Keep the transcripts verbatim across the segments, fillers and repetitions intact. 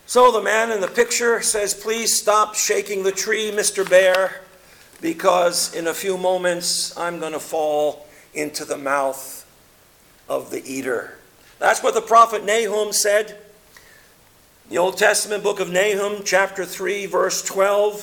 So the man in the picture says, please stop shaking the tree, Mister Bear, because in a few moments I'm going to fall into the mouth of the eater. That's what the prophet Nahum said. The Old Testament book of Nahum, chapter three, verse twelve.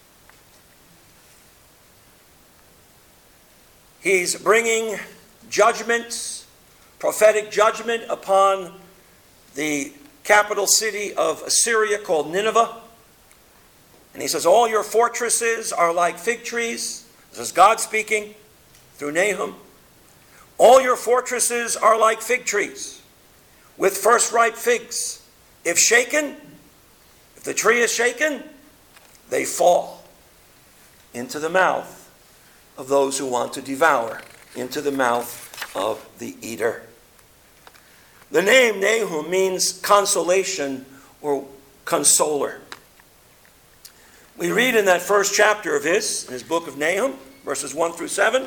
He's bringing judgment, prophetic judgment upon the capital city of Assyria called Nineveh. And he says, all your fortresses are like fig trees. This is God speaking through Nahum. All your fortresses are like fig trees with first ripe figs. If shaken, if the tree is shaken, they fall into the mouth of those who want to devour, into the mouth of the eater. The name Nahum means consolation or consoler. We read in that first chapter of his, in his book of Nahum, verses one through seven.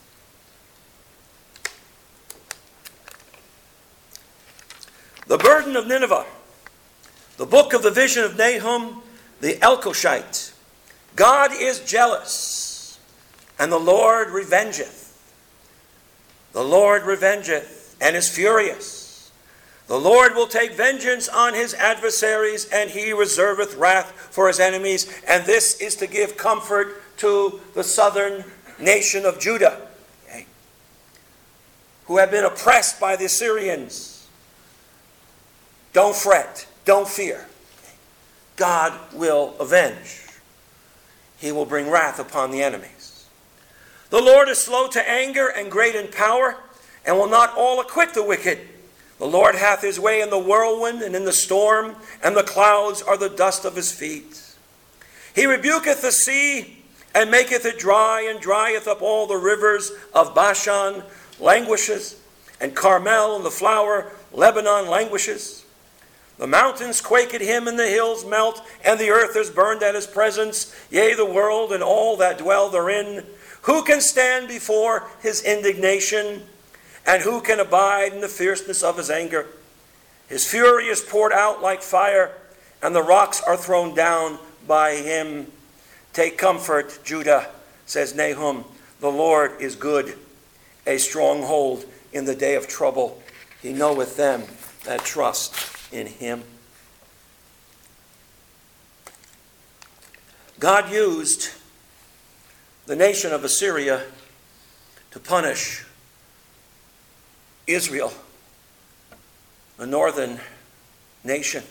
The burden of Nineveh. The book of the vision of Nahum, the Elkoshite. God is jealous, and the Lord revengeth. The Lord revengeth, and is furious. The Lord will take vengeance on his adversaries, and he reserveth wrath for his enemies. And this is to give comfort to the southern nation of Judah, okay, who have been oppressed by the Assyrians. Don't fret. Don't fear. God will avenge. He will bring wrath upon the enemies. The Lord is slow to anger and great in power, and will not all acquit the wicked. The Lord hath his way in the whirlwind and in the storm, and the clouds are the dust of his feet. He rebuketh the sea, and maketh it dry, and drieth up all the rivers of Bashan, languishes, and Carmel and the flower, Lebanon languishes. The mountains quake at him, and the hills melt, and the earth is burned at his presence, yea, the world and all that dwell therein. Who can stand before his indignation? And who can abide in the fierceness of his anger? His fury is poured out like fire, and the rocks are thrown down by him. Take comfort, Judah, says Nahum. The Lord is good, a stronghold in the day of trouble. He knoweth them that trust in him. God used the nation of Assyria to punish Israel, the northern nation.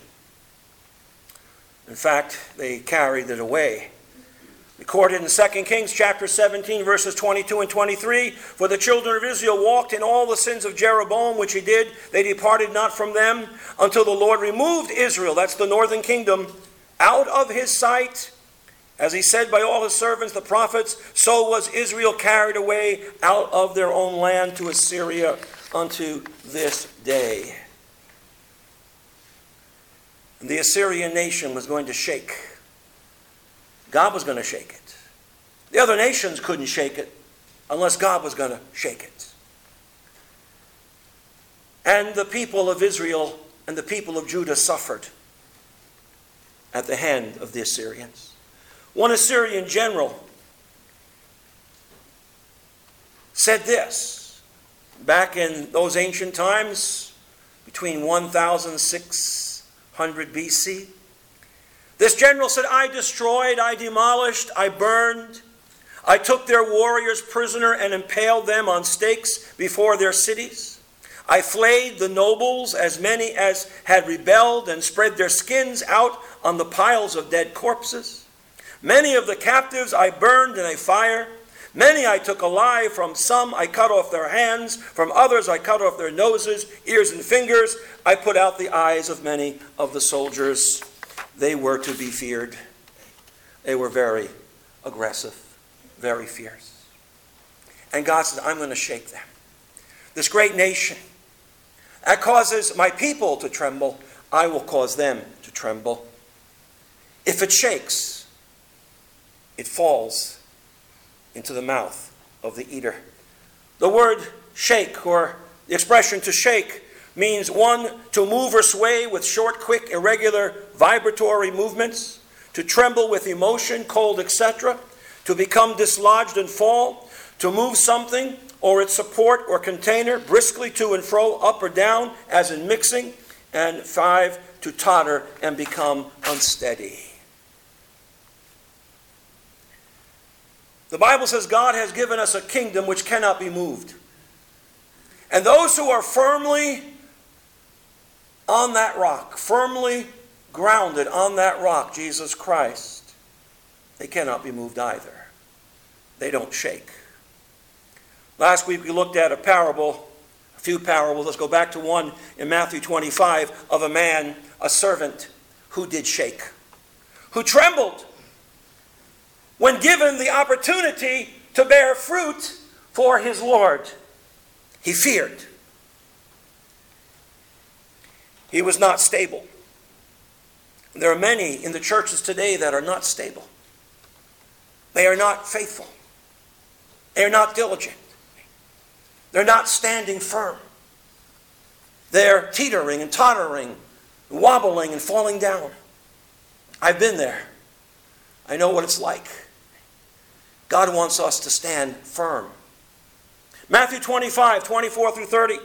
In fact, they carried it away. Recorded in Second Kings chapter seventeen, verses twenty-two and twenty-three, for the children of Israel walked in all the sins of Jeroboam, which he did. They departed not from them until the Lord removed Israel, that's the northern kingdom, out of his sight. As he said by all his servants, the prophets, so was Israel carried away out of their own land to Assyria unto this day. And the Assyrian nation was going to shake. God was going to shake it. The other nations couldn't shake it unless God was going to shake it. And the people of Israel and the people of Judah suffered at the hand of the Assyrians. One Assyrian general said this, back in those ancient times, between one thousand six hundred B C, this general said, I destroyed, I demolished, I burned. I took their warriors prisoner and impaled them on stakes before their cities. I flayed the nobles, as many as had rebelled, and spread their skins out on the piles of dead corpses. Many of the captives I burned in a fire. Many I took alive. From some I cut off their hands. From others I cut off their noses, ears, and fingers. I put out the eyes of many of the soldiers. They were to be feared. They were very aggressive, very fierce. And God says, I'm going to shake them. This great nation, that causes my people to tremble. I will cause them to tremble. If it shakes, it falls into the mouth of the eater. The word shake, or the expression to shake, means one, to move or sway with short, quick, irregular, vibratory movements, to tremble with emotion, cold, et cetera, to become dislodged and fall, to move something or its support or container briskly to and fro, up or down, as in mixing, and five, to totter and become unsteady. The Bible says God has given us a kingdom which cannot be moved. And those who are firmly on that rock, firmly grounded on that rock, Jesus Christ, they cannot be moved either. They don't shake. Last week we looked at a parable, a few parables. Let's go back to one in Matthew twenty-five of a man, a servant, who did shake, who trembled when given the opportunity to bear fruit for his Lord. He feared. He was not stable. There are many in the churches today that are not stable. They are not faithful. They are not diligent. They're not standing firm. They're teetering and tottering, wobbling and falling down. I've been there. I know what it's like. God wants us to stand firm. Matthew twenty-five, twenty-four through thirty.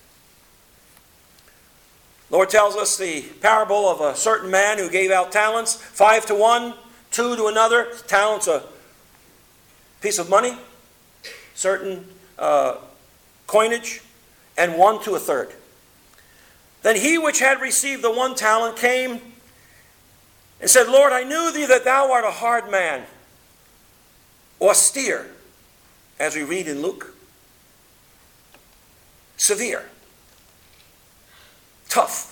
Lord tells us the parable of a certain man who gave out talents, five to one, two to another. Talents, a piece of money, certain uh, coinage, and one to a third. Then he which had received the one talent came and said, Lord, I knew thee that thou art a hard man, austere, as we read in Luke, severe, tough.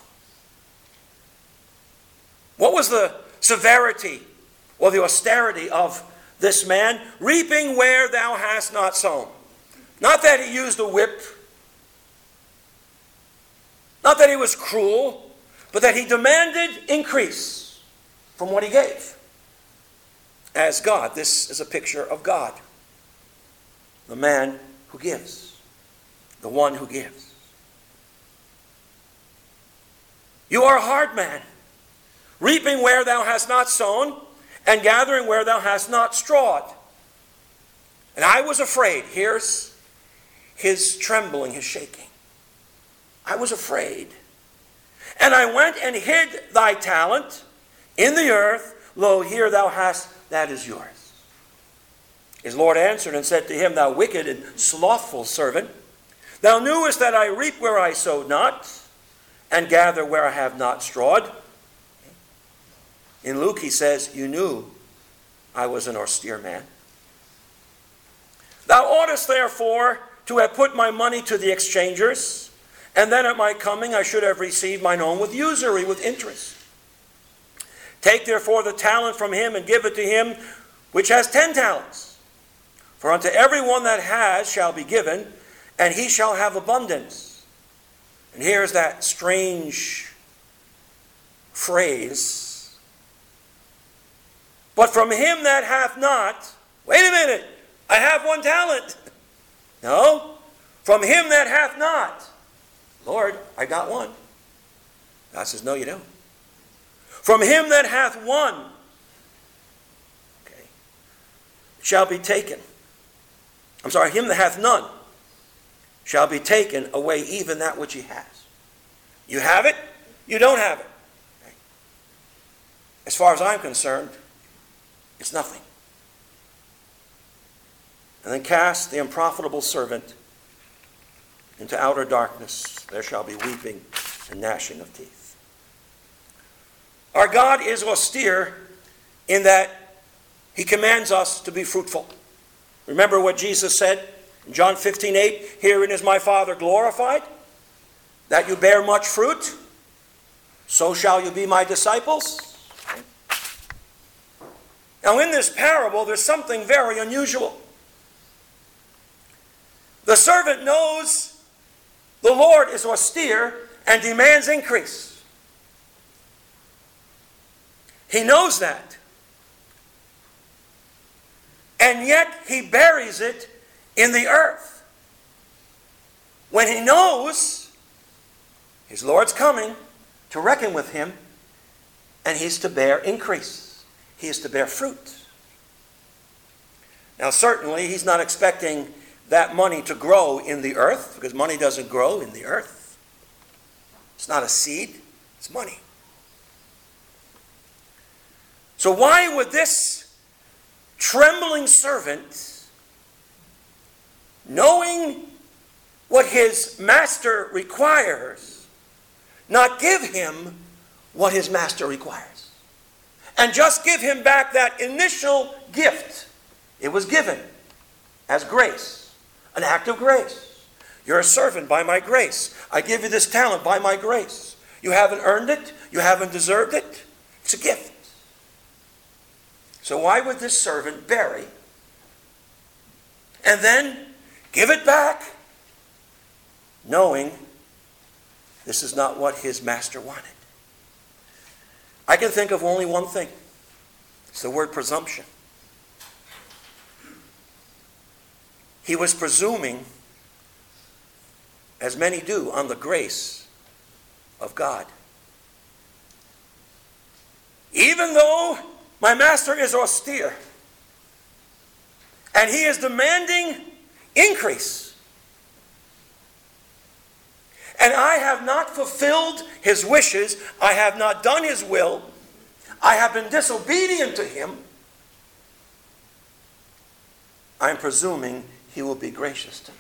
What was the severity or the austerity of this man? Reaping where thou hast not sown. Not that he used a whip, not that he was cruel, but that he demanded increase from what he gave. As God, this is a picture of God. The man who gives. The one who gives. You are a hard man, reaping where thou hast not sown, and gathering where thou hast not strawed. And I was afraid. Here's his trembling, his shaking. I was afraid. And I went and hid thy talent in the earth. Lo, here thou hast, that is yours. His Lord answered and said to him, Thou wicked and slothful servant, thou knewest that I reap where I sowed not, and gather where I have not strawed. In Luke he says, You knew I was an austere man. Thou oughtest therefore to have put my money to the exchangers, and then at my coming I should have received mine own with usury, with interest. Take therefore the talent from him, and give it to him which has ten talents. For unto every one that has shall be given, and he shall have abundance. And here's that strange phrase. But from him that hath not, wait a minute, I have one talent. No, from him that hath not, Lord, I got one. God says, no, you don't. From him that hath one, okay, shall be taken. I'm sorry, him that hath none shall be taken away even that which he has. You have it, you don't have it. Okay. As far as I'm concerned, it's nothing. And then cast the unprofitable servant into outer darkness. There shall be weeping and gnashing of teeth. Our God is austere in that he commands us to be fruitful. Remember what Jesus said in John fifteen eight, Herein is my Father glorified, that you bear much fruit, so shall you be my disciples. Now in this parable, there's something very unusual. The servant knows the Lord is austere and demands increase. He knows that. And yet he buries it in the earth. When he knows His Lord's coming to reckon with him, and he's to bear increase. He is to bear fruit. Now, certainly, he's not expecting that money to grow in the earth, because money doesn't grow in the earth. It's not a seed, it's money. So why would this trembling servant, knowing what his master requires, not give him what his master requires? And just give him back that initial gift. It was given as grace, an act of grace. You're a servant by my grace. I give you this talent by my grace. You haven't earned it. You haven't deserved it. It's a gift. So why would this servant bury and then give it back, knowing this is not what his master wanted? I can think of only one thing. It's the word presumption. He was presuming, as many do, on the grace of God. Even though my master is austere, and he is demanding increase, and I have not fulfilled his wishes, I have not done his will, I have been disobedient to him, I'm presuming he will be gracious to me.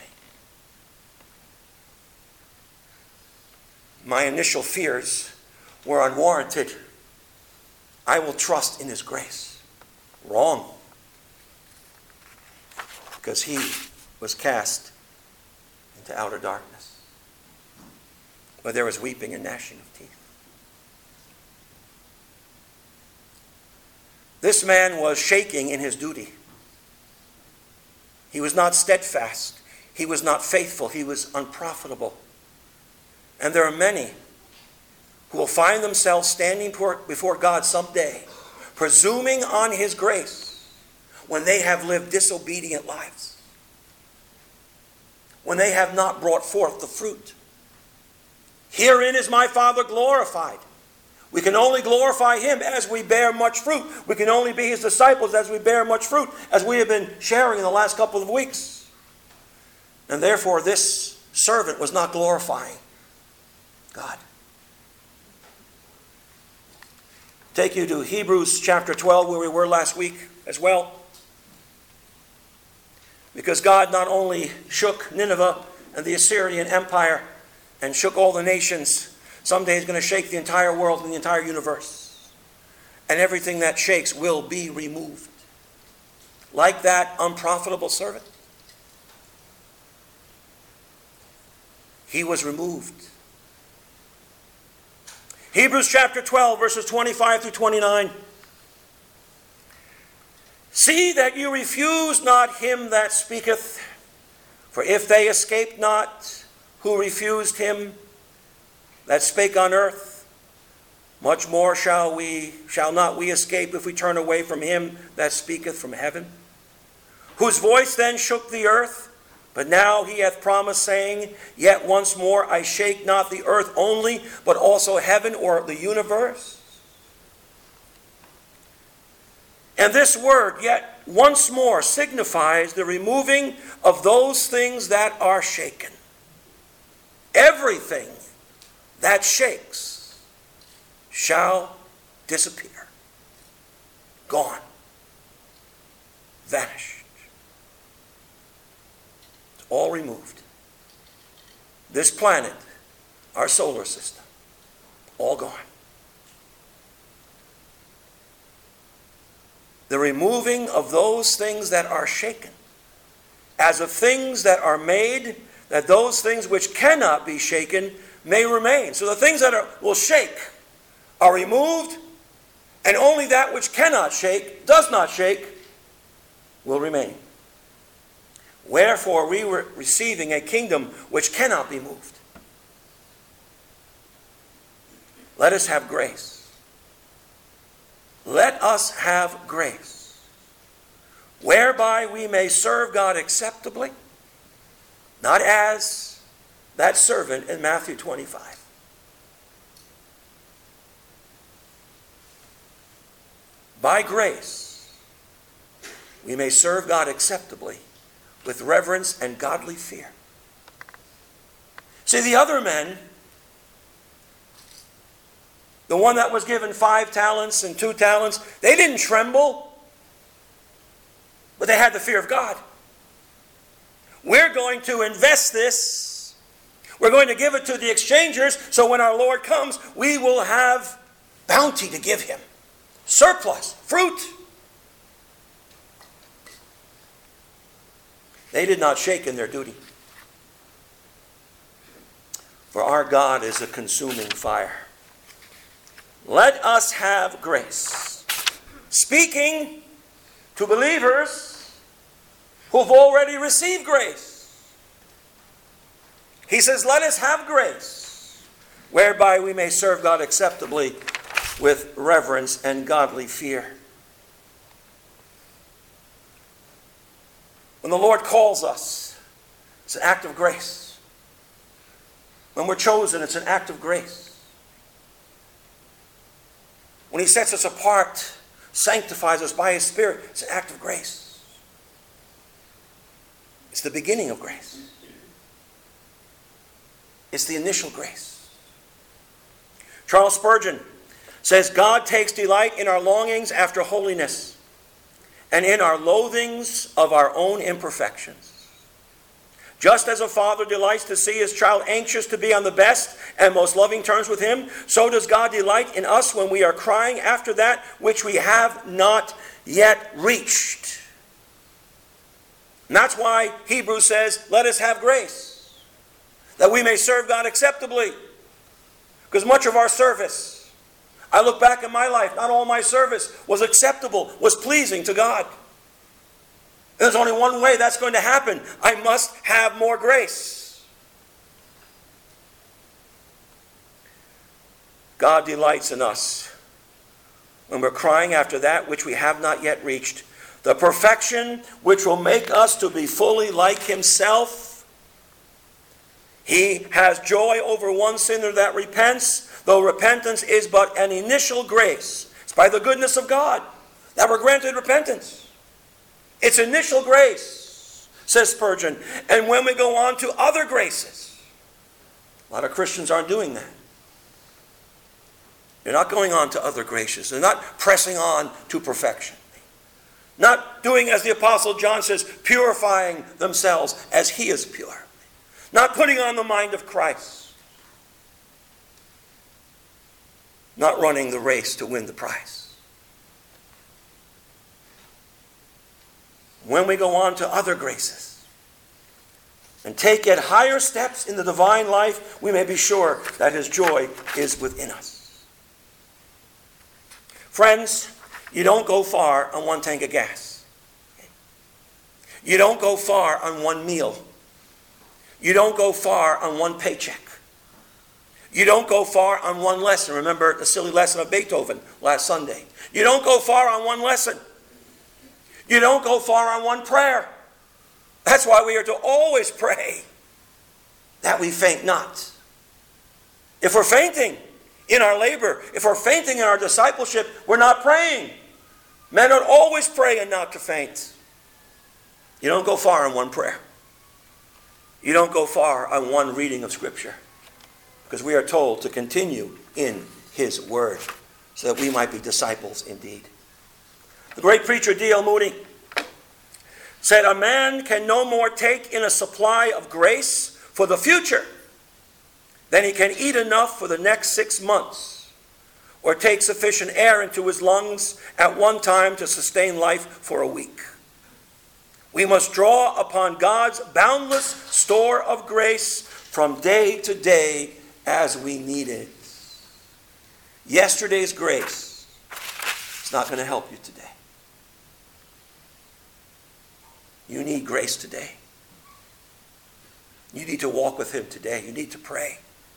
My initial fears were unwarranted. I will trust in his grace. Wrong. Because he was cast into outer darkness, where there was weeping and gnashing of teeth. This man was shaking in his duty. He was not steadfast. He was not faithful. He was unprofitable. And there are many who will find themselves standing before God someday, presuming on his grace, when they have lived disobedient lives, when they have not brought forth the fruit. Herein is my Father glorified. We can only glorify him as we bear much fruit. We can only be his disciples as we bear much fruit, as we have been sharing in the last couple of weeks. And therefore, this servant was not glorifying God. Take you to Hebrews chapter twelve, where we were last week as well. Because God not only shook Nineveh and the Assyrian Empire and shook all the nations, someday he's going to shake the entire world and the entire universe. And everything that shakes will be removed. Like that unprofitable servant. He was removed. Hebrews chapter twelve, verses twenty-five through twenty-nine. See that you refuse not him that speaketh, for if they escaped not who refused him that spake on earth, much more shall we shall not we escape if we turn away from him that speaketh from heaven, whose voice then shook the earth. But now he hath promised, saying, yet once more I shake not the earth only, but also heaven, or the universe. And this word, yet once more, signifies the removing of those things that are shaken. Everything that shakes shall disappear. Gone. Vanished. It's all removed. This planet, our solar system, all gone. The removing of those things that are shaken, as of things that are made, that those things which cannot be shaken may remain. So the things that are, will shake are removed, and only that which cannot shake, does not shake, will remain. Wherefore we were receiving a kingdom which cannot be moved. Let us have grace. Let us have grace, whereby we may serve God acceptably, not as that servant in Matthew twenty-five, by grace, we may serve God acceptably with reverence and godly fear. See, the other men, the one that was given five talents and two talents, they didn't tremble, but they had the fear of God. We're going to invest this. We're going to give it to the exchangers, so when our Lord comes, we will have bounty to give him. Surplus, fruit. They did not shake in their duty. For our God is a consuming fire. Let us have grace. Speaking to believers who've already received grace. He says, let us have grace, whereby we may serve God acceptably with reverence and godly fear. When the Lord calls us, it's an act of grace. When we're chosen, it's an act of grace. When he sets us apart, sanctifies us by his Spirit, it's an act of grace. It's the beginning of grace. It's the initial grace. Charles Spurgeon says, God takes delight in our longings after holiness and in our loathings of our own imperfections. Just as a father delights to see his child anxious to be on the best and most loving terms with him, so does God delight in us when we are crying after that which we have not yet reached. And that's why Hebrews says, let us have grace, that we may serve God acceptably. Because much of our service, I look back in my life, not all my service was acceptable, was pleasing to God. And there's only one way that's going to happen. I must have more grace. God delights in us when we're crying after that which we have not yet reached, the perfection which will make us to be fully like himself. He has joy over one sinner that repents, though repentance is but an initial grace. It's by the goodness of God that we're granted repentance. It's initial grace, says Spurgeon. And when we go on to other graces, a lot of Christians aren't doing that. They're not going on to other graces. They're not pressing on to perfection. Not doing as the Apostle John says, purifying themselves as he is pure. Not putting on the mind of Christ. Not running the race to win the prize. When we go on to other graces and take yet higher steps in the divine life, we may be sure that his joy is within us. Friends, you don't go far on one tank of gas. You don't go far on one meal. You don't go far on one paycheck. You don't go far on one lesson. Remember the silly lesson of Beethoven last Sunday. You don't go far on one lesson. You don't go far on one prayer. That's why we are to always pray that we faint not. If we're fainting in our labor, if we're fainting in our discipleship, we're not praying. Men ought always pray and not to faint. You don't go far on one prayer. You don't go far on one reading of Scripture, because we are told to continue in his word so that we might be disciples indeed. The great preacher D L Moody said, a man can no more take in a supply of grace for the future than he can eat enough for the next six months or take sufficient air into his lungs at one time to sustain life for a week. We must draw upon God's boundless store of grace from day to day as we need it. Yesterday's grace is not going to help you today. You need grace today. You need to walk with him today. You need to pray.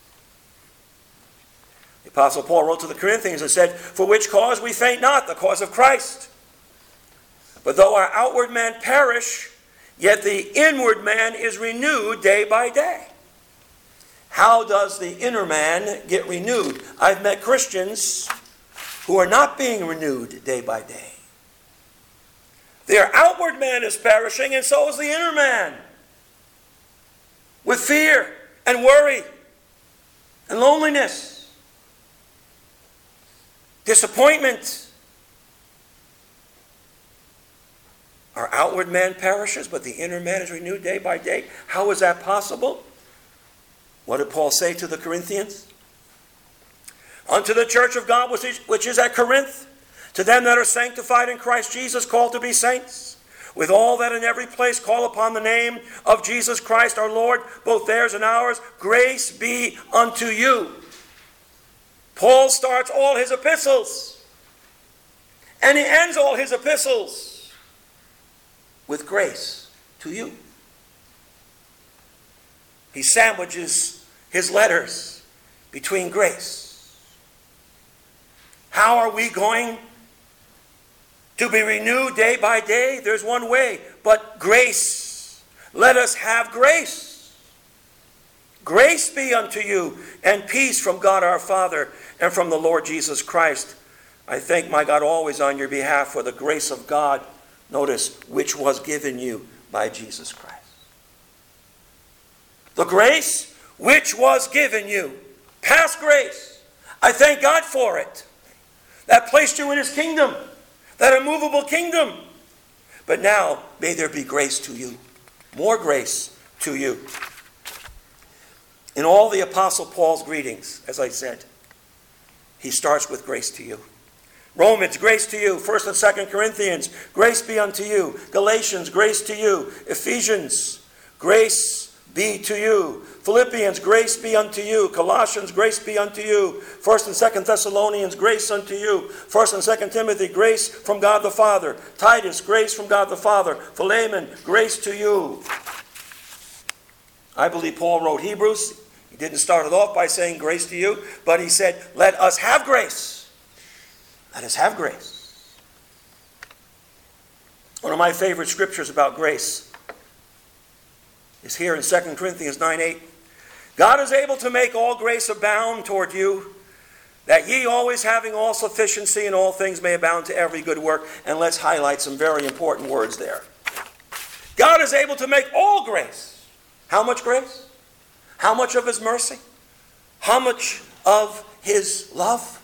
The Apostle Paul wrote to the Corinthians and said, for which cause we faint not, the cause of Christ. But though our outward man perish, yet the inward man is renewed day by day. How does the inner man get renewed? I've met Christians who are not being renewed day by day. Their outward man is perishing, and so is the inner man, with fear and worry and loneliness, disappointment. Our outward man perishes, but the inner man is renewed day by day. How is that possible? What did Paul say to the Corinthians? Unto the church of God which is at Corinth, to them that are sanctified in Christ Jesus, called to be saints, with all that in every place call upon the name of Jesus Christ our Lord, both theirs and ours, grace be unto you. Paul starts all his epistles, and he ends all his epistles with grace to you. He sandwiches his letters between grace. How are we going to be renewed day by day? There's one way, but grace. Let us have grace. Grace be unto you, and peace from God our Father and from the Lord Jesus Christ. I thank my God always on your behalf for the grace of God, notice, which was given you by Jesus Christ. The grace which was given you, past grace. I thank God for it. That placed you in his kingdom, that immovable kingdom. But now, may there be grace to you, more grace to you. In all the Apostle Paul's greetings, as I said, he starts with grace to you. Romans, grace to you. First and Second Corinthians, grace be unto you. Galatians, grace to you. Ephesians, grace be to you. Philippians, grace be unto you. Colossians, grace be unto you. First and Second Thessalonians, grace unto you. First and Second Timothy, grace from God the Father. Titus, grace from God the Father. Philemon, grace to you. I believe Paul wrote Hebrews. He didn't start it off by saying grace to you, but he said, let us have grace. Let us have grace. One of my favorite scriptures about grace is here in Second Corinthians nine eight. God is able to make all grace abound toward you, that ye always having all sufficiency in all things may abound to every good work. And let's highlight some very important words there. God is able to make all grace. How much grace? How much of his mercy? How much of his love?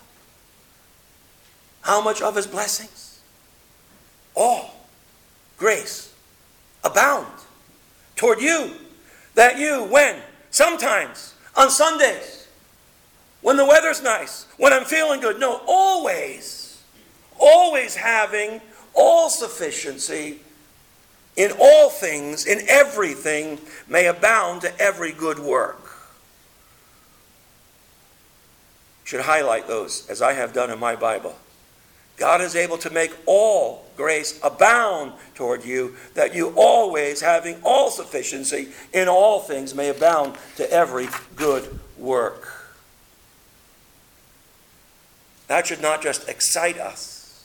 How much of his blessings? All grace abound toward you, that you, when? Sometimes, on Sundays, when the weather's nice, when I'm feeling good. No, always, always having all sufficiency in all things, in everything, may abound to every good work. Should highlight those, as I have done in my Bible. God is able to make all grace abound toward you, that you always, having all sufficiency in all things, may abound to every good work. That should not just excite us,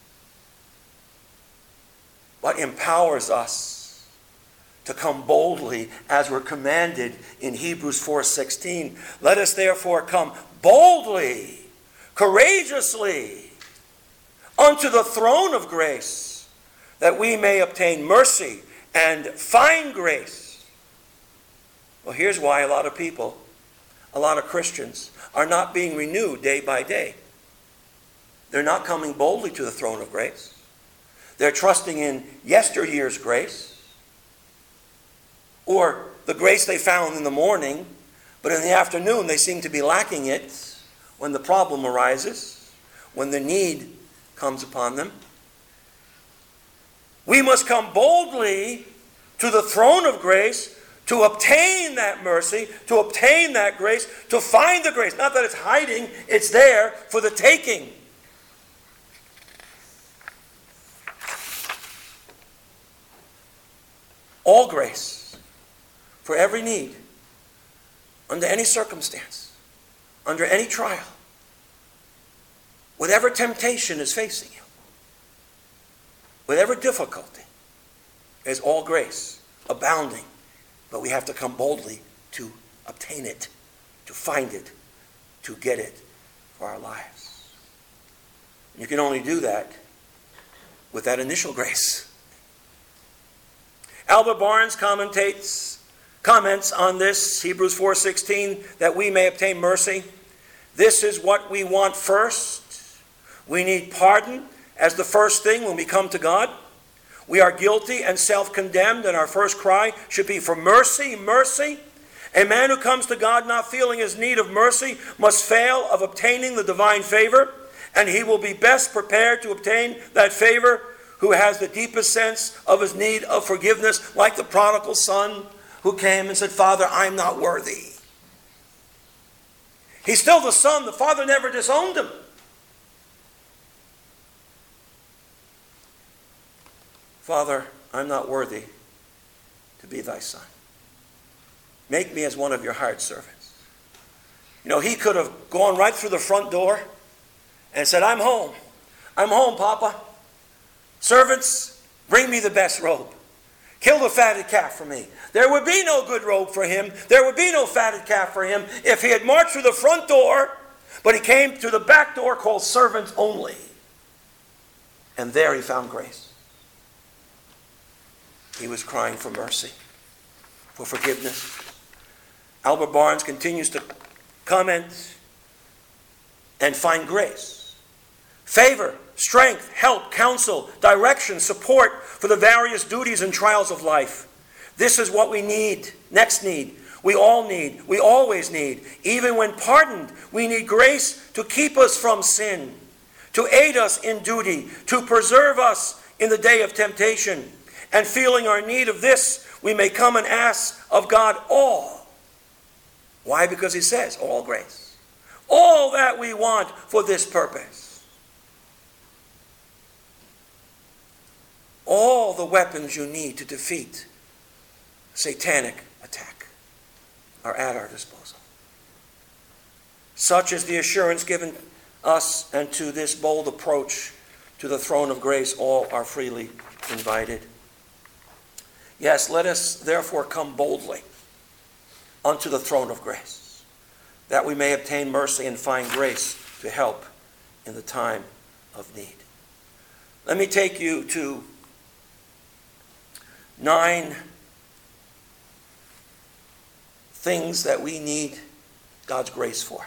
but empowers us to come boldly as we're commanded in Hebrews four sixteen. Let us therefore come boldly, courageously, unto the throne of grace, that we may obtain mercy and find grace. Well, here's why a lot of people, a lot of Christians, are not being renewed day by day. They're not coming boldly to the throne of grace. They're trusting in yesteryear's grace, or the grace they found in the morning, but in the afternoon they seem to be lacking it when the problem arises, when the need comes upon them. We must come boldly to the throne of grace to obtain that mercy, to obtain that grace, to find the grace. Not that it's hiding, it's there for the taking. All grace for every need, under any circumstance, under any trial, whatever temptation is facing you, whatever difficulty, is all grace abounding. But we have to come boldly to obtain it, to find it, to get it for our lives. You can only do that with that initial grace. Albert Barnes commentates, comments on this, Hebrews four sixteen, that we may obtain mercy. This is what we want first. We need pardon as the first thing when we come to God. We are guilty and self-condemned, and our first cry should be for mercy, mercy. A man who comes to God not feeling his need of mercy must fail of obtaining the divine favor, and he will be best prepared to obtain that favor who has the deepest sense of his need of forgiveness, like the prodigal son who came and said, Father, I'm not worthy. He's still the son. The father never disowned him. Father, I'm not worthy to be thy son. Make me as one of your hired servants. You know, he could have gone right through the front door and said, I'm home. I'm home, Papa. Servants, bring me the best robe. Kill the fatted calf for me. There would be no good robe for him. There would be no fatted calf for him if he had marched through the front door, but he came to the back door called servants only. And there he found grace. He was crying for mercy, for forgiveness. Albert Barnes continues to comment and find grace, favor, strength, help, counsel, direction, support for the various duties and trials of life. This is what we need. Next need. We all need. We always need. Even when pardoned, we need grace to keep us from sin, to aid us in duty, to preserve us in the day of temptation. And feeling our need of this, we may come and ask of God all. Why? Because he says, all grace. All that we want for this purpose. All the weapons you need to defeat satanic attack are at our disposal. Such is the assurance given us, and to this bold approach to the throne of grace, all are freely invited. Yes, let us therefore come boldly unto the throne of grace, that we may obtain mercy and find grace to help in the time of need. Let me take you to nine things that we need God's grace for.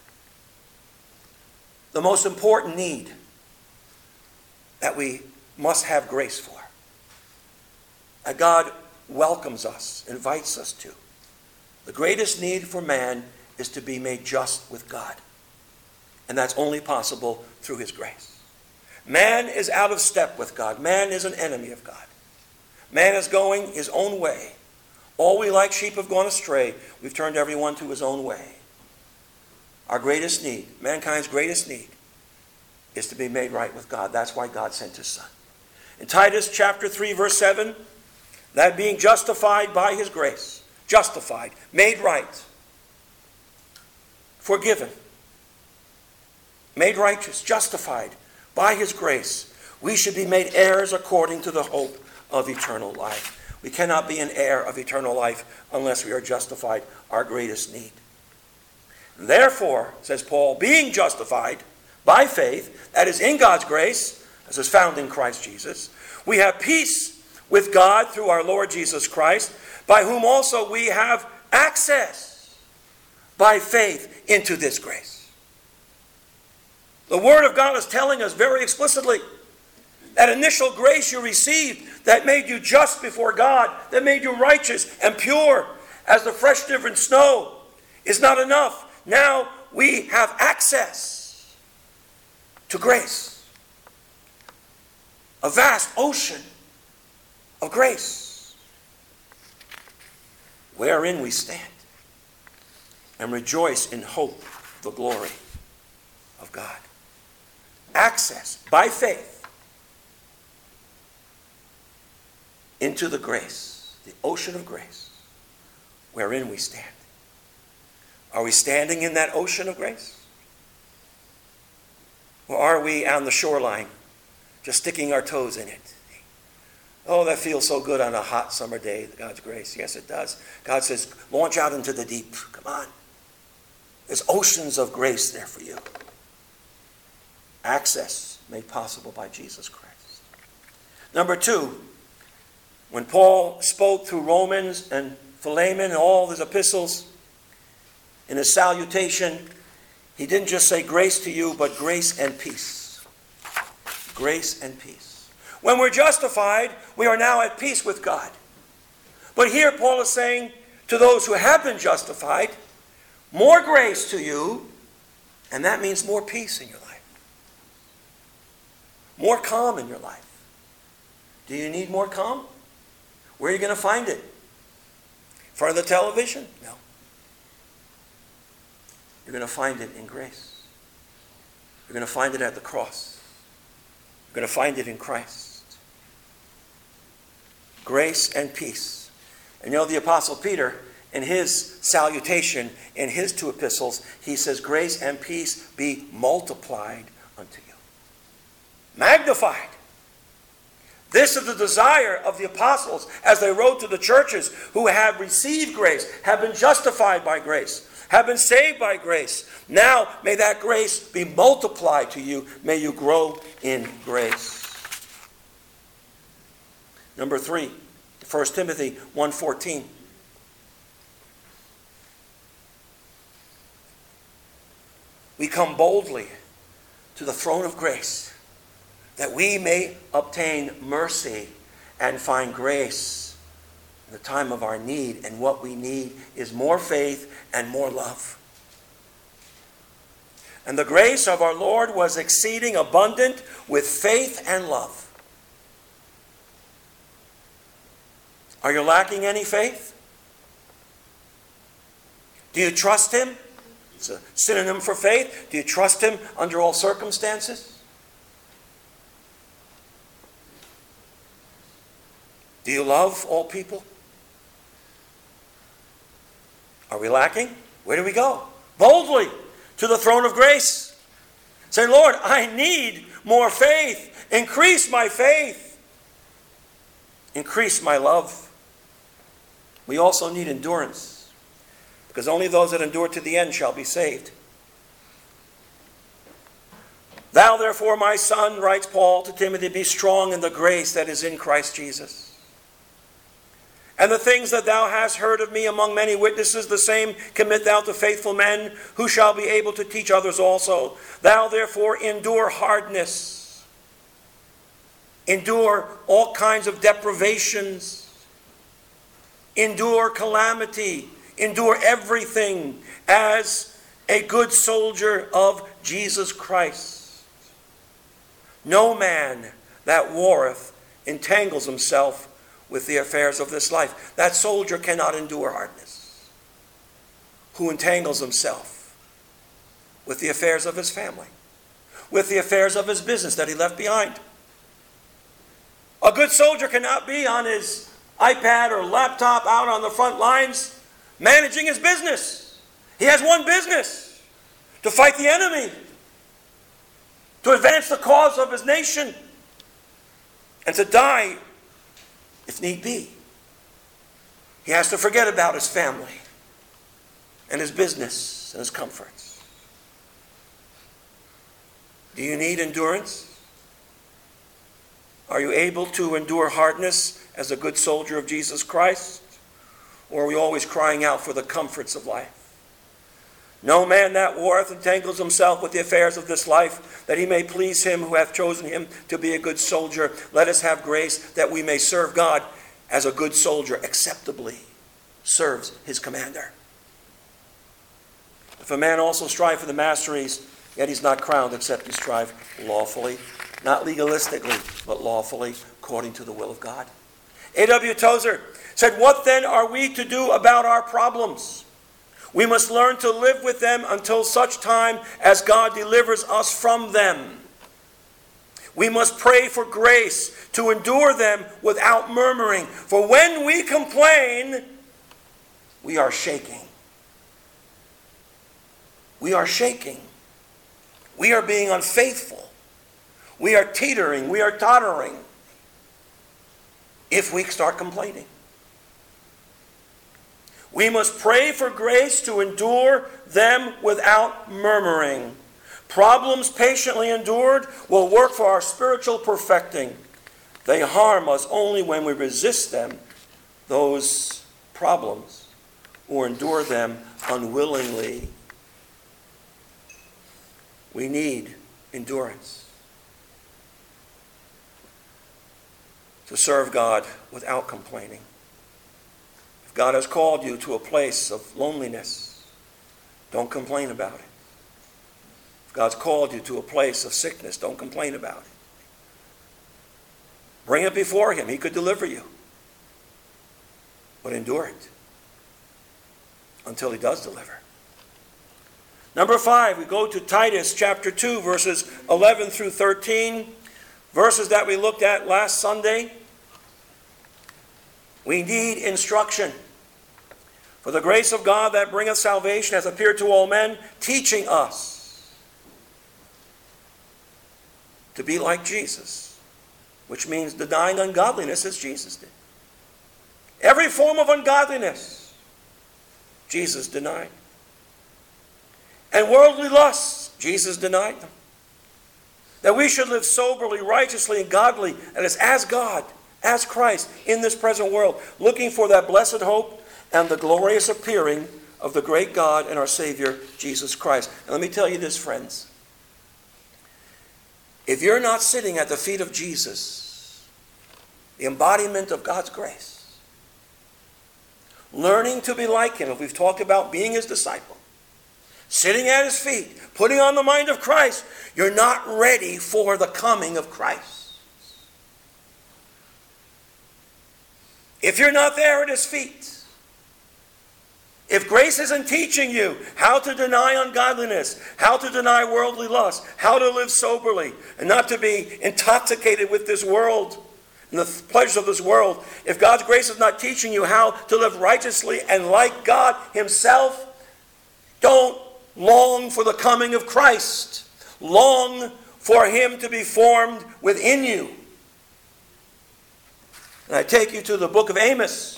The most important need that we must have grace for, that God welcomes us, invites us to. The greatest need for man is to be made just with God. And that's only possible through his grace. Man is out of step with God. Man is an enemy of God. Man is going his own way. All we like sheep have gone astray. We've turned everyone to his own way. Our greatest need, mankind's greatest need, is to be made right with God. That's why God sent his Son. In Titus chapter three, verse seven, that being justified by his grace, justified, made right, forgiven, made righteous, justified by his grace, we should be made heirs according to the hope of eternal life. We cannot be an heir of eternal life unless we are justified, our greatest need. Therefore, says Paul, being justified by faith, that is in God's grace, as is found in Christ Jesus, we have peace with God through our Lord Jesus Christ, by whom also we have access by faith into this grace. The Word of God is telling us very explicitly that initial grace you received that made you just before God, that made you righteous and pure as the fresh driven snow, is not enough. Now we have access to grace. A vast ocean of grace, wherein we stand and rejoice in hope of the glory of God. Access by faith into the grace, the ocean of grace, wherein we stand. Are we standing in that ocean of grace? Or are we on the shoreline, just sticking our toes in it? Oh, that feels so good on a hot summer day, God's grace. Yes, it does. God says, launch out into the deep. Come on. There's oceans of grace there for you. Access made possible by Jesus Christ. Number two, when Paul spoke through Romans and Philemon and all his epistles, in his salutation, he didn't just say grace to you, but grace and peace. Grace and peace. When we're justified, we are now at peace with God. But here Paul is saying to those who have been justified, more grace to you, and that means more peace in your life. More calm in your life. Do you need more calm? Where are you going to find it? In front of the television? No. You're going to find it in grace. You're going to find it at the cross. You're going to find it in Christ. Grace and peace. And you know the Apostle Peter, in his salutation, in his two epistles, he says, grace and peace be multiplied unto you. Magnified. This is the desire of the apostles as they wrote to the churches who have received grace, have been justified by grace, have been saved by grace. Now may that grace be multiplied to you. May you grow in grace. Number three, First Timothy one fourteen. We come boldly to the throne of grace that we may obtain mercy and find grace in the time of our need. And what we need is more faith and more love. And the grace of our Lord was exceeding abundant with faith and love. Are you lacking any faith? Do you trust Him? It's a synonym for faith. Do you trust Him under all circumstances? Do you love all people? Are we lacking? Where do we go? Boldly to the throne of grace. Say, Lord, I need more faith. Increase my faith. Increase my love. We also need endurance, because only those that endure to the end shall be saved. Thou therefore, my son, writes Paul to Timothy, be strong in the grace that is in Christ Jesus. And the things that thou hast heard of me among many witnesses, the same commit thou to faithful men, who shall be able to teach others also. Thou therefore endure hardness. Endure all kinds of deprivations. Endure calamity. Endure everything as a good soldier of Jesus Christ. No man that warreth entangles himself with the affairs of this life. That soldier cannot endure hardness, who entangles himself with the affairs of his family, with the affairs of his business that he left behind. A good soldier cannot be on his iPad or laptop out on the front lines managing his business. He has one business: to fight the enemy, to advance the cause of his nation, and to die if need be. He has to forget about his family and his business and his comforts. Do you need endurance? Are you able to endure hardness as a good soldier of Jesus Christ? Or are we always crying out for the comforts of life? No man that warreth entangles himself with the affairs of this life, that he may please him who hath chosen him to be a good soldier. Let us have grace that we may serve God as a good soldier acceptably serves his commander. If a man also strive for the masteries, yet he's not crowned, except he strive lawfully, not legalistically, but lawfully, according to the will of God. A W Tozer said, what then are we to do about our problems? We must learn to live with them until such time as God delivers us from them. We must pray for grace to endure them without murmuring. For when we complain, we are shaking. We are shaking. We are being unfaithful. We are teetering. We are tottering if we start complaining. We must pray for grace to endure them without murmuring. Problems patiently endured will work for our spiritual perfecting. They harm us only when we resist them, those problems, or endure them unwillingly. We need endurance to serve God without complaining. If God has called you to a place of loneliness, don't complain about it. If God's called you to a place of sickness, don't complain about it. Bring it before Him. He could deliver you. But endure it until He does deliver. Number five, we go to Titus chapter two, verses eleven through thirteen. Verses that we looked at last Sunday. We need instruction. For the grace of God that bringeth salvation has appeared to all men, teaching us to be like Jesus, which means denying ungodliness as Jesus did. Every form of ungodliness, Jesus denied. And worldly lusts, Jesus denied them. That we should live soberly, righteously, and godly, and as, as God, as Christ, in this present world, looking for that blessed hope and the glorious appearing of the great God and our Savior, Jesus Christ. And let me tell you this, friends. If you're not sitting at the feet of Jesus, the embodiment of God's grace, learning to be like Him, if we've talked about being His disciple, sitting at His feet, putting on the mind of Christ, you're not ready for the coming of Christ. If you're not there at His feet, if grace isn't teaching you how to deny ungodliness, how to deny worldly lust, how to live soberly, and not to be intoxicated with this world and the pleasures of this world, if God's grace is not teaching you how to live righteously and like God Himself, don't long for the coming of Christ. Long for Him to be formed within you. And I take you to the book of Amos.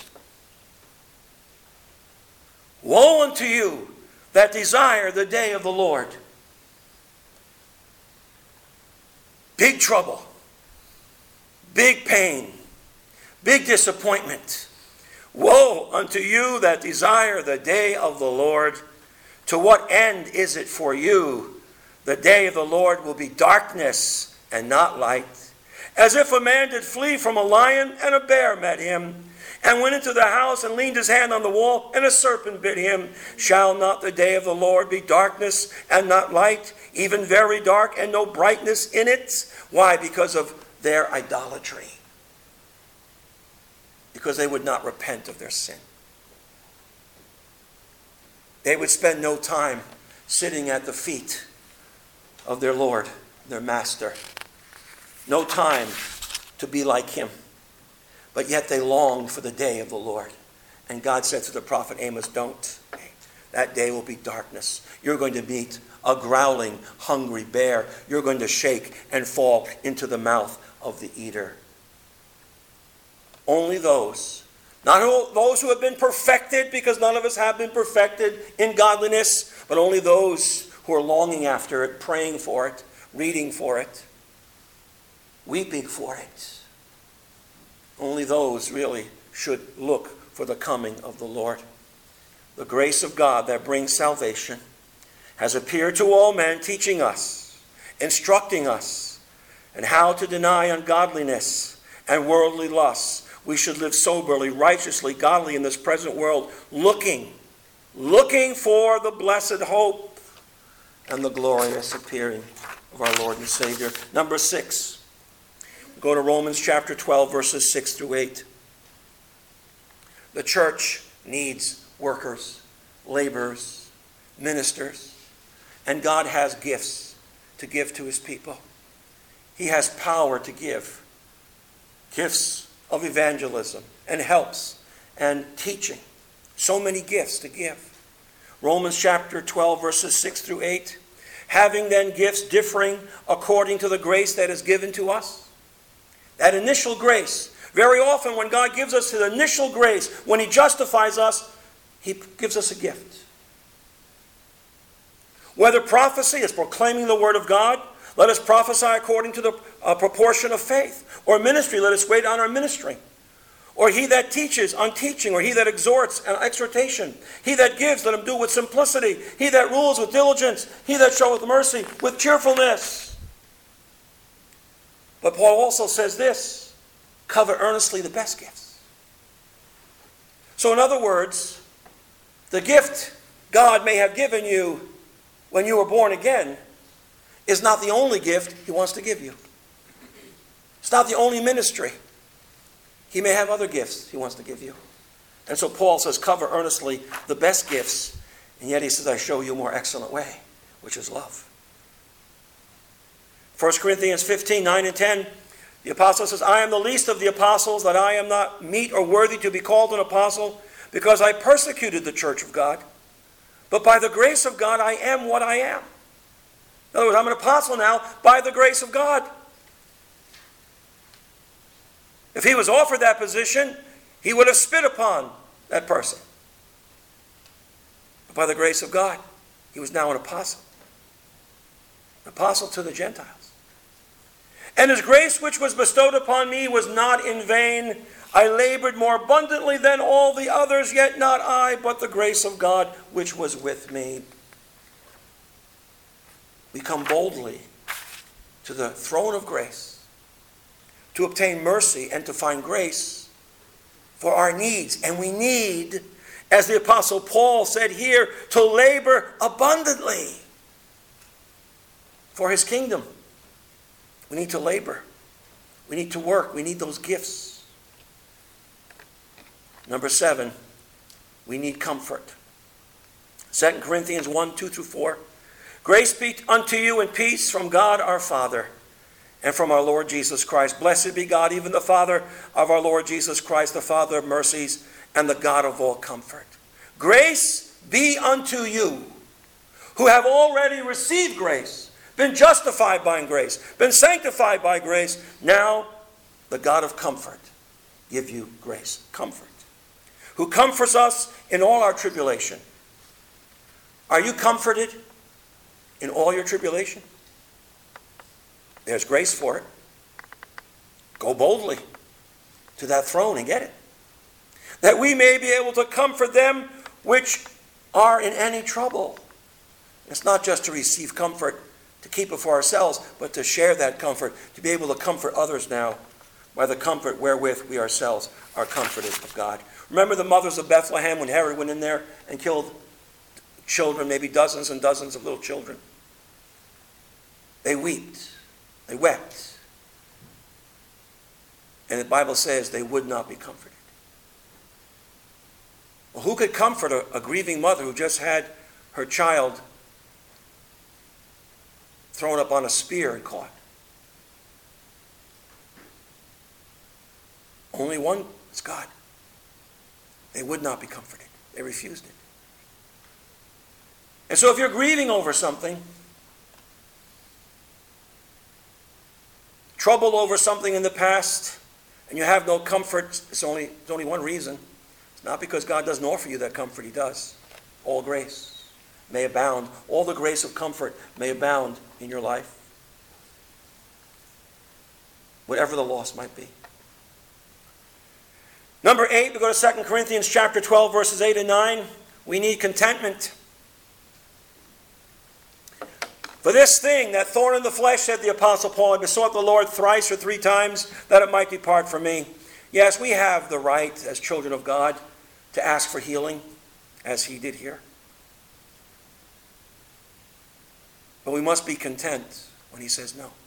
Woe unto you that desire the day of the Lord. Big trouble. Big pain. Big disappointment. Woe unto you that desire the day of the Lord. To what end is it for you? The day of the Lord will be darkness and not light. As if a man did flee from a lion, and a bear met him, and went into the house and leaned his hand on the wall, and a serpent bit him. Shall not the day of the Lord be darkness and not light, even very dark and no brightness in it? Why? Because of their idolatry. Because they would not repent of their sin. They would spend no time sitting at the feet of their Lord, their Master. No time to be like Him. But yet they longed for the day of the Lord. And God said to the prophet Amos, don't. That day will be darkness. You're going to meet a growling, hungry bear. You're going to shake and fall into the mouth of the eater. Only those, not those who have been perfected, because none of us have been perfected in godliness, but only those who are longing after it, praying for it, reading for it, weeping for it. Only those really should look for the coming of the Lord. The grace of God that brings salvation has appeared to all men, teaching us, instructing us, and how to deny ungodliness and worldly lusts. We should live soberly, righteously, godly in this present world, looking, looking for the blessed hope and the glorious appearing of our Lord and Savior. Number six. Go to Romans chapter twelve, verses six through eight. The church needs workers, laborers, ministers, and God has gifts to give to His people. He has power to give. Gifts of evangelism and helps and teaching. So many gifts to give. Romans chapter twelve, verses six through eight. Having then gifts differing according to the grace that is given to us. That initial grace. Very often when God gives us His initial grace, when He justifies us, He gives us a gift. Whether prophecy is proclaiming the word of God, let us prophesy according to the uh, proportion of faith. Or ministry, let us wait on our ministry. Or he that teaches on teaching, or he that exhorts on exhortation. He that gives, let him do with simplicity. He that rules with diligence. He that showeth mercy with cheerfulness. But Paul also says this, covet earnestly the best gifts. So in other words, the gift God may have given you when you were born again is not the only gift he wants to give you. It's not the only ministry. He may have other gifts he wants to give you. And so Paul says, cover earnestly the best gifts. And yet he says, I show you a more excellent way, which is love. First Corinthians fifteen, nine and ten, the apostle says, I am the least of the apostles, that I am not meet or worthy to be called an apostle, because I persecuted the church of God. But by the grace of God, I am what I am. In other words, I'm an apostle now by the grace of God. If he was offered that position, he would have spit upon that person. But by the grace of God, he was now an apostle. An apostle to the Gentiles. And his grace which was bestowed upon me was not in vain. I labored more abundantly than all the others, yet not I, but the grace of God which was with me. We come boldly to the throne of grace to obtain mercy and to find grace for our needs. And we need, as the Apostle Paul said here, to labor abundantly for his kingdom. We need to labor. We need to work. We need those gifts. Number seven, we need comfort. Second Corinthians one, two through four. Grace be unto you and peace from God our Father and from our Lord Jesus Christ. Blessed be God, even the Father of our Lord Jesus Christ, the Father of mercies and the God of all comfort. Grace be unto you, who have already received grace, been justified by grace, been sanctified by grace. Now the God of comfort give you grace, comfort, who comforts us in all our tribulation. Are you comforted in all your tribulation? There's grace for it. Go boldly to that throne and get it. That we may be able to comfort them which are in any trouble. It's not just to receive comfort, to keep it for ourselves, but to share that comfort, to be able to comfort others now by the comfort wherewith we ourselves are comforted of God. Remember the mothers of Bethlehem when Herod went in there and killed children, maybe dozens and dozens of little children. They wept. They wept. And the Bible says they would not be comforted. Well, who could comfort a, a grieving mother who just had her child thrown up on a spear and caught? Only one is God. They would not be comforted. They refused it. And so if you're grieving over something, trouble over something in the past, and you have no comfort, it's only, it's only one reason. It's not because God doesn't offer you that comfort. He does. All grace may abound. All the grace of comfort may abound in your life. Whatever the loss might be. Number eight, we go to Second Corinthians chapter twelve, verses eight and nine. We need contentment. For this thing, that thorn in the flesh, said the Apostle Paul, I besought the Lord thrice or three times that it might depart from me. Yes, we have the right as children of God to ask for healing, as he did here. But we must be content when he says no.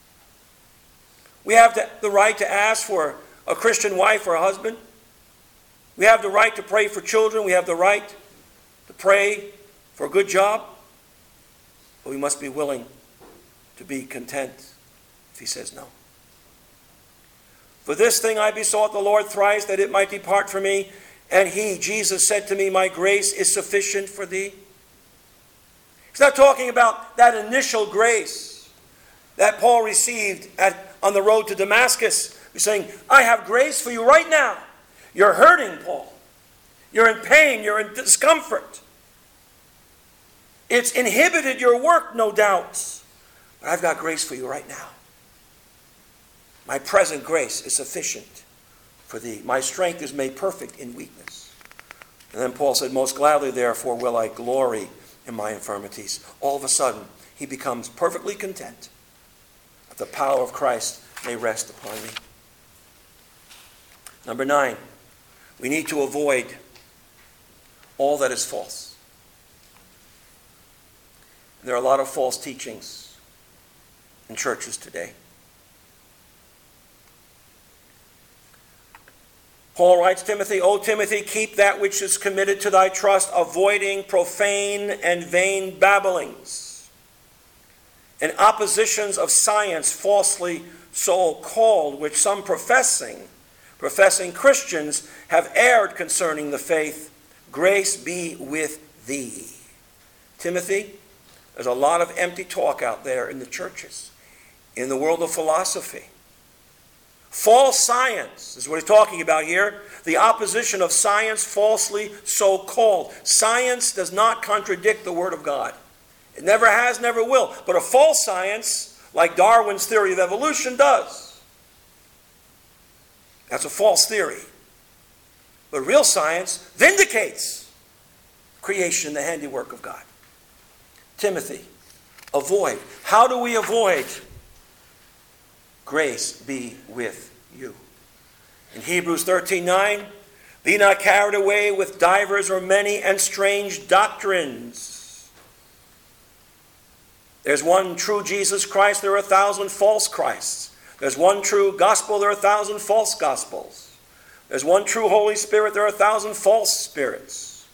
We have the right to ask for a Christian wife or a husband. We have the right to pray for children. We have the right to pray for a good job. But we must be willing to be content if he says no. For this thing I besought the Lord thrice, that it might depart from me. And he, Jesus, said to me, my grace is sufficient for thee. He's not talking about that initial grace that Paul received at, on the road to Damascus. He's saying, I have grace for you right now. You're hurting, Paul. You're in pain. You're in discomfort. It's inhibited your work, no doubt. But I've got grace for you right now. My present grace is sufficient for thee. My strength is made perfect in weakness. And then Paul said, most gladly, therefore, will I glory in my infirmities. All of a sudden, he becomes perfectly content that the power of Christ may rest upon me. Number nine, we need to avoid all that is false. There are a lot of false teachings in churches today. Paul writes, Timothy, O Timothy, keep that which is committed to thy trust, avoiding profane and vain babblings and oppositions of science falsely so called, which some professing, professing Christians have erred concerning the faith. Grace be with thee. Timothy, there's a lot of empty talk out there in the churches, in the world of philosophy. False science is what he's talking about here. The opposition of science falsely so called. Science does not contradict the Word of God. It never has, never will. But a false science, like Darwin's theory of evolution, does. That's a false theory. But real science vindicates creation, the handiwork of God. Timothy, avoid. How do we avoid? Grace be with you. In Hebrews thirteen nine, be not carried away with divers or many and strange doctrines. There's one true Jesus Christ, there are a thousand false Christs. There's one true gospel, there are a thousand false gospels. There's one true Holy Spirit, there are a thousand false spirits.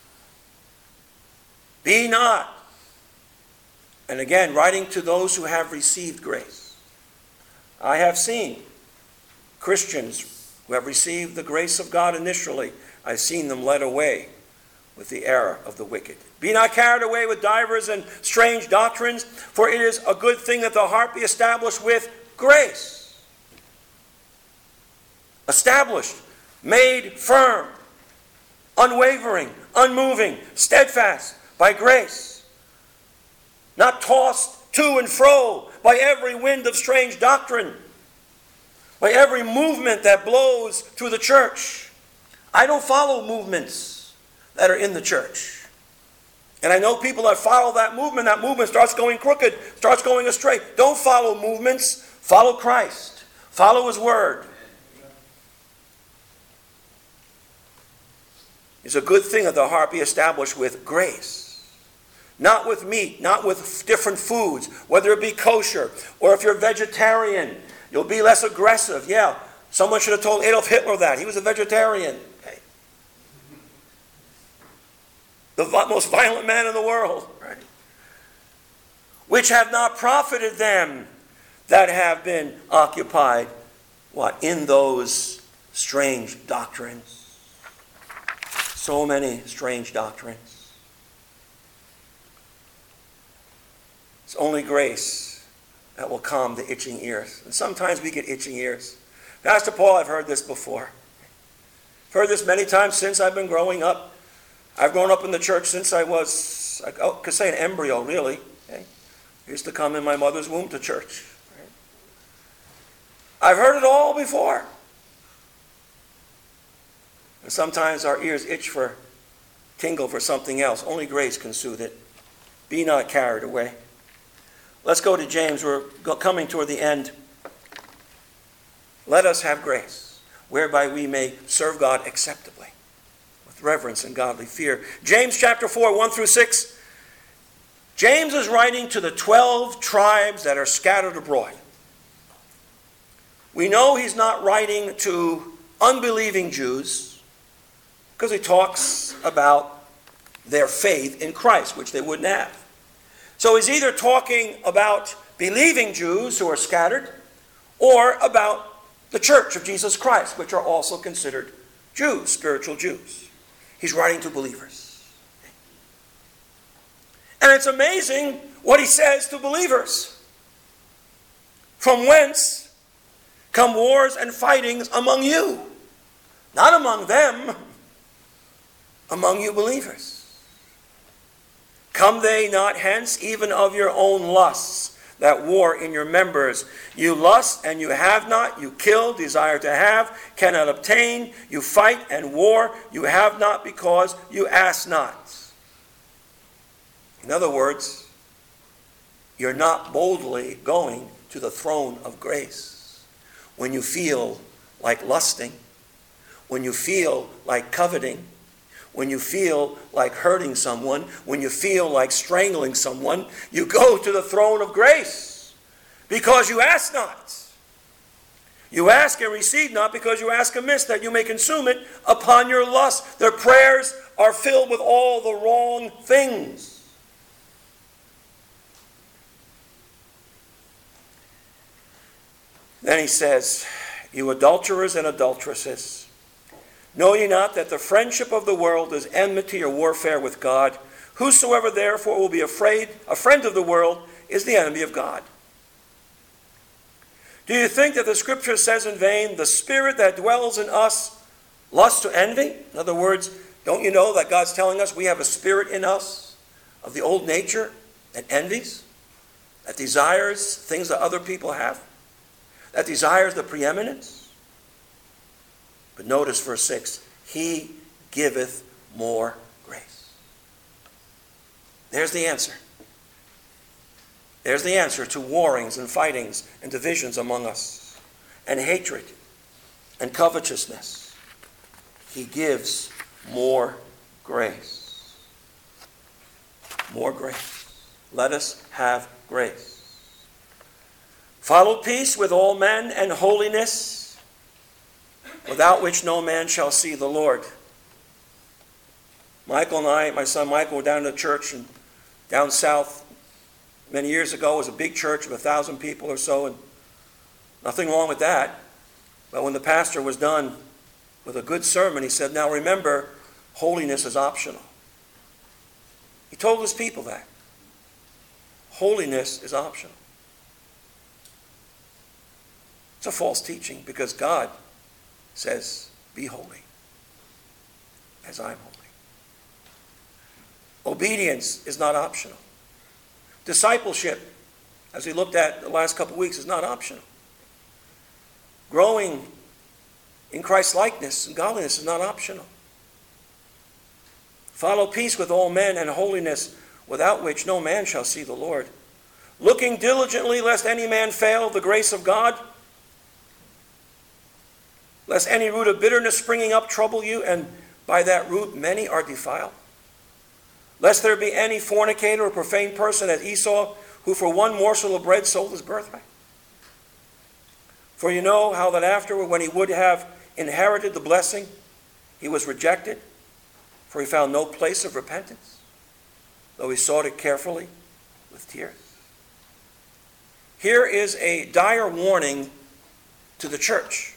Be not. And again, writing to those who have received grace. I have seen Christians who have received the grace of God initially. I've seen them led away with the error of the wicked. Be not carried away with divers and strange doctrines, for it is a good thing that the heart be established with grace. Established, made firm, unwavering, unmoving, steadfast by grace. Not tossed to and fro by every wind of strange doctrine, by every movement that blows through the church. I don't follow movements that are in the church. And I know people that follow that movement, that movement starts going crooked, starts going astray. Don't follow movements. Follow Christ. Follow His Word. It's a good thing that the heart be established with grace. Not with meat, not with different foods, whether it be kosher, or if you're vegetarian, you'll be less aggressive. Yeah, someone should have told Adolf Hitler that. He was a vegetarian. Okay. The most violent man in the world. Right? Which have not profited them that have been occupied, what? In those strange doctrines. So many strange doctrines. It's only grace that will calm the itching ears. And sometimes we get itching ears. Pastor Paul, I've heard this before. I've heard this many times since I've been growing up. I've grown up in the church since I was, I could say an embryo, really. Okay? I used to come in my mother's womb to church. Right? I've heard it all before. And sometimes our ears itch for, tingle for something else. Only grace can soothe it. Be not carried away. Let's go to James. We're coming toward the end. Let us have grace, whereby we may serve God acceptably, with reverence and godly fear. James chapter four, one through six. James is writing to the twelve tribes that are scattered abroad. We know he's not writing to unbelieving Jews, because he talks about their faith in Christ, which they wouldn't have. So he's either talking about believing Jews who are scattered, or about the church of Jesus Christ, which are also considered Jews, spiritual Jews. He's writing to believers. And it's amazing what he says to believers. From whence come wars and fightings among you? Not among them, among you believers. Come they not hence, even of your own lusts that war in your members? You lust and you have not, you kill, desire to have, cannot obtain, you fight and war, you have not because you ask not. In other words, you're not boldly going to the throne of grace when you feel like lusting, when you feel like coveting, when you feel like hurting someone, when you feel like strangling someone. You go to the throne of grace because you ask not. You ask and receive not because you ask amiss, that you may consume it upon your lust. Their prayers are filled with all the wrong things. Then he says, you adulterers and adulteresses, know ye not that the friendship of the world is enmity or warfare with God? Whosoever therefore will be afraid, a friend of the world, is the enemy of God. Do you think that the scripture says in vain, the spirit that dwells in us lusts to envy? In other words, don't you know that God's telling us we have a spirit in us of the old nature that envies, that desires things that other people have, that desires the preeminence? But notice verse six, he giveth more grace. There's the answer. There's the answer to warrings and fightings and divisions among us, and hatred and covetousness. He gives more grace. More grace. Let us have grace. Follow peace with all men and holiness, without which no man shall see the Lord. Michael and I, my son Michael, were down to the church and down south many years ago. It was a big church of a thousand people or so, and nothing wrong with that. But when the pastor was done with a good sermon, he said, now remember, holiness is optional. He told his people that. Holiness is optional. It's a false teaching because God says, be holy as I'm holy. Obedience is not optional. Discipleship, as we looked at the last couple of weeks, is not optional. Growing in Christ's likeness and godliness is not optional. Follow peace with all men and holiness, without which no man shall see the Lord. Looking diligently lest any man fail of the grace of God, lest any root of bitterness springing up trouble you, and by that root many are defiled. Lest there be any fornicator or profane person as Esau, who for one morsel of bread sold his birthright. For you know how that afterward, when he would have inherited the blessing, he was rejected, for he found no place of repentance, though he sought it carefully with tears. Here is a dire warning to the church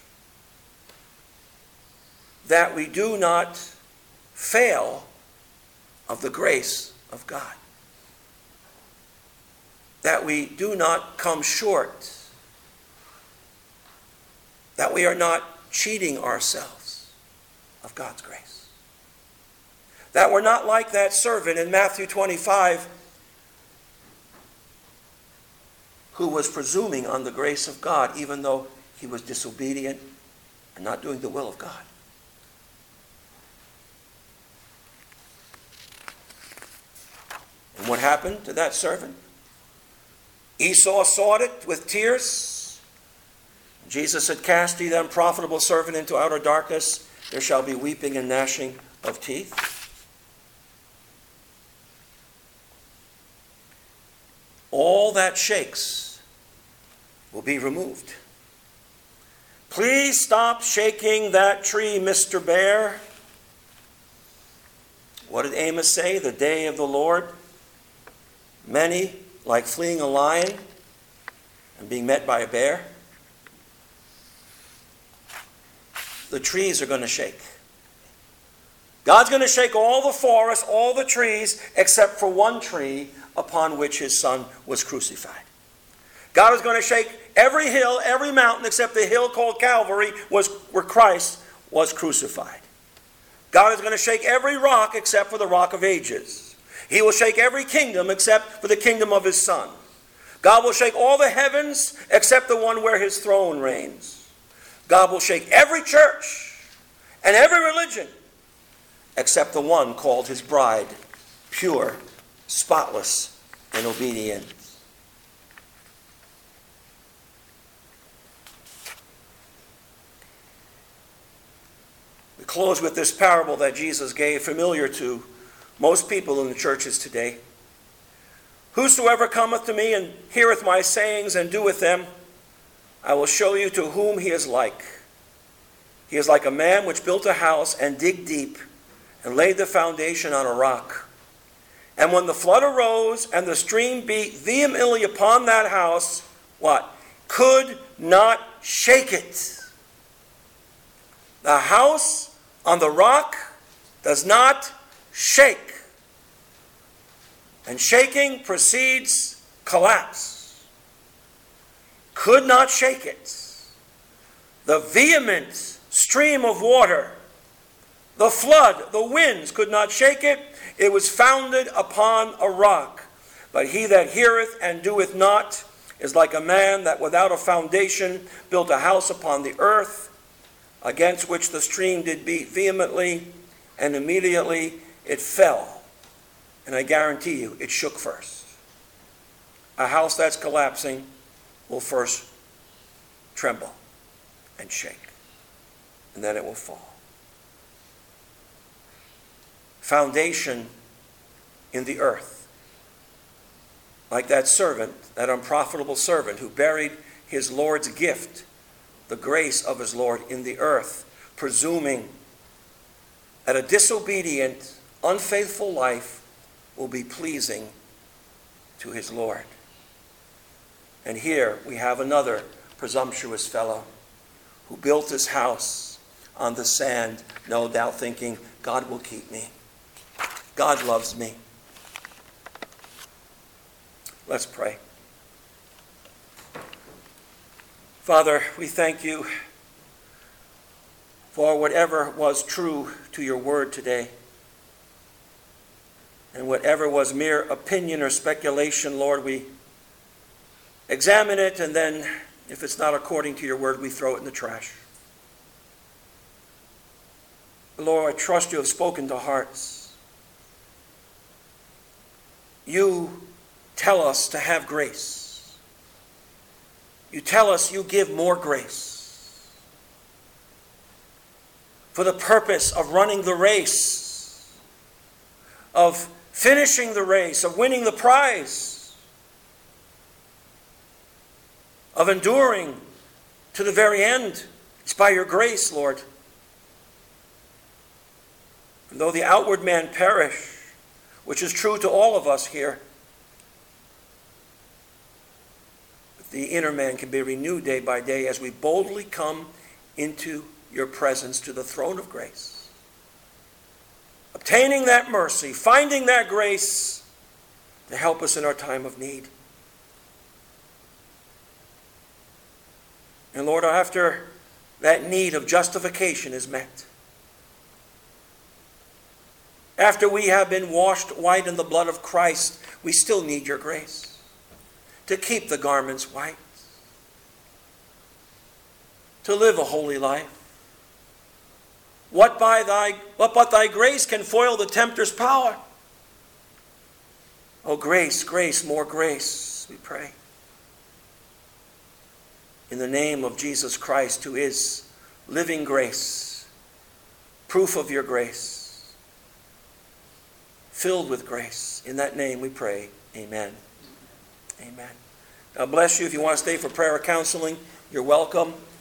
that we do not fail of the grace of God. That we do not come short. That we are not cheating ourselves of God's grace. That we're not like that servant in Matthew twenty-five who was presuming on the grace of God even though he was disobedient and not doing the will of God. And what happened to that servant? Esau sought it with tears. Jesus said, cast ye the unprofitable servant into outer darkness. There shall be weeping and gnashing of teeth. All that shakes will be removed. Please stop shaking that tree, Mister Bear. What did Amos say? The day of the Lord. Many, like fleeing a lion and being met by a bear. The trees are going to shake. God's going to shake all the forest, all the trees, except for one tree upon which his son was crucified. God is going to shake every hill, every mountain, except the hill called Calvary, was where Christ was crucified. God is going to shake every rock except for the rock of ages. He will shake every kingdom except for the kingdom of his Son. God will shake all the heavens except the one where his throne reigns. God will shake every church and every religion except the one called his bride, pure, spotless, and obedient. We close with this parable that Jesus gave, familiar to most people in the churches today. Whosoever cometh to me and heareth my sayings and doeth them, I will show you to whom he is like. He is like a man which built a house and digged deep and laid the foundation on a rock. And when the flood arose and the stream beat vehemently upon that house, what? Could not shake it. The house on the rock does not shake. And shaking precedes collapse. Could not shake it. The vehement stream of water, the flood, the winds could not shake it. It was founded upon a rock. But he that heareth and doeth not is like a man that without a foundation built a house upon the earth, against which the stream did beat vehemently, and immediately it fell. And I guarantee you, it shook first. A house that's collapsing will first tremble and shake, and then it will fall. Foundation in the earth. Like that servant, that unprofitable servant who buried his Lord's gift, the grace of his Lord, in the earth, presuming that a disobedient, unfaithful life will be pleasing to his Lord. And here we have another presumptuous fellow who built his house on the sand, no doubt thinking, God will keep me. God loves me. Let's pray. Father, we thank you for whatever was true to your word today. And whatever was mere opinion or speculation, Lord, we examine it, and then if it's not according to your word, we throw it in the trash. Lord, I trust you have spoken to hearts. You tell us to have grace. You tell us you give more grace for the purpose of running the race, of finishing the race, of winning the prize, of enduring to the very end. It's by your grace, Lord. And though the outward man perish, which is true to all of us here, but the inner man can be renewed day by day as we boldly come into your presence to the throne of grace, obtaining that mercy, finding that grace to help us in our time of need. And Lord, after that need of justification is met, after we have been washed white in the blood of Christ, we still need your grace to keep the garments white, to live a holy life. What by thy, what but thy grace can foil the tempter's power? Oh, grace, grace, more grace, we pray. In the name of Jesus Christ, who is living grace, proof of your grace, filled with grace. In that name we pray. Amen. Amen. God bless you. If you want to stay for prayer or counseling, you're welcome.